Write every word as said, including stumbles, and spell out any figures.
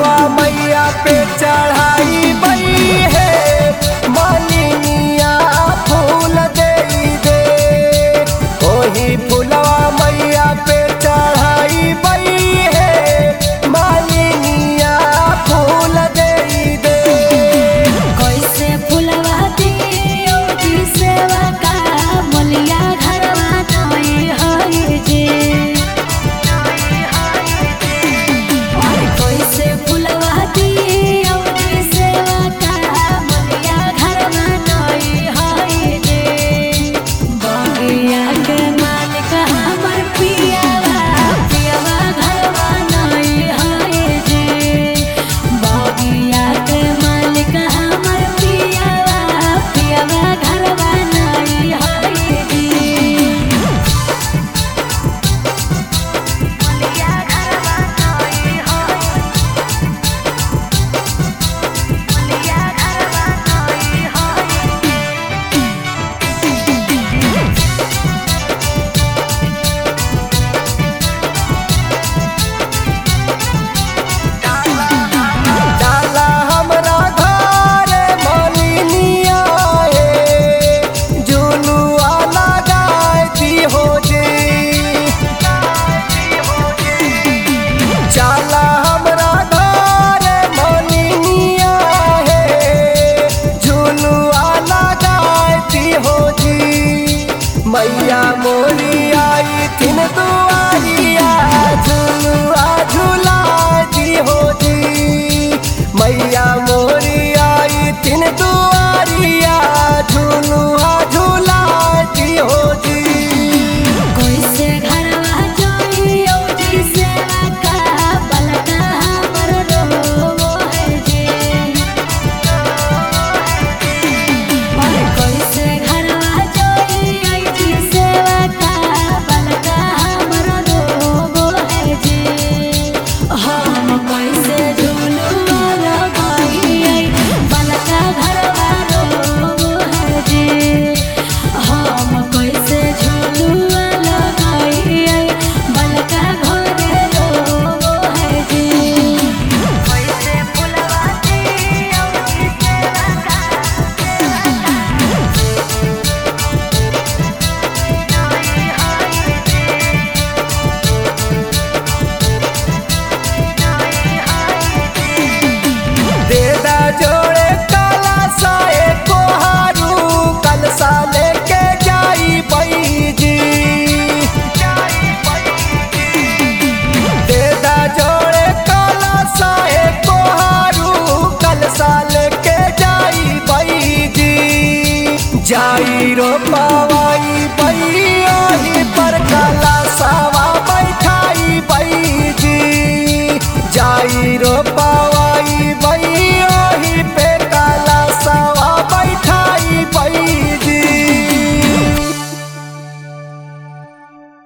फुलवा मैया पे चढ़ाई बई है मालिनिया फूल दे दे। ओही फुलवा मैया पे चढ़ाई बई है मालिनिया फूल दे दे। कैसे फुलवा दियो जी सेवा का मलिया घरवा नई हई जे। कैसे फुलवा दियो जी सेवा का मलिया घरवा नई हई जे। बगिया के मालिक हमर पियावा पियावा घरवा नई हई जे। बगिया के मालिक हमर पियावा पियावा घरवा नई हई जे। मलिया घरवा नई हई मलिया घरवा नई हई डाला हमरा घर मालिनिया ए झुलुआ लगाए दी हो जी। डाला हमरा घर मालिनिया है झुलुआ लगाए दी हो जी। मैया मोरी आई थिन दुआरिया झुलुआ झुला दी हो जी। मैया मोरी आई थिन दुआरिया झुलुआ झुला दी हो जी। कैसे घरवा जोइयो जी सेवा का बलका हमर रोवो है जे। और कैसे घरवा जोइयो जी सेवा का बलका हमर रोवो है जे। हम कैसे झुलुआ लगाइए बलका घरवा रोवो है जे। हम कैसे झुलुआ लगाइए बलका घरे रोवो है जे। कैसे फुलवा दियो जी सेवा का नई हई जे। नई हई जे। देदा जोड़े काला साए कोहारू कलसा लेके जाई बई जी। देदा जोड़े काला साए कोहारू कलसा लेके जाई बई जी। जाई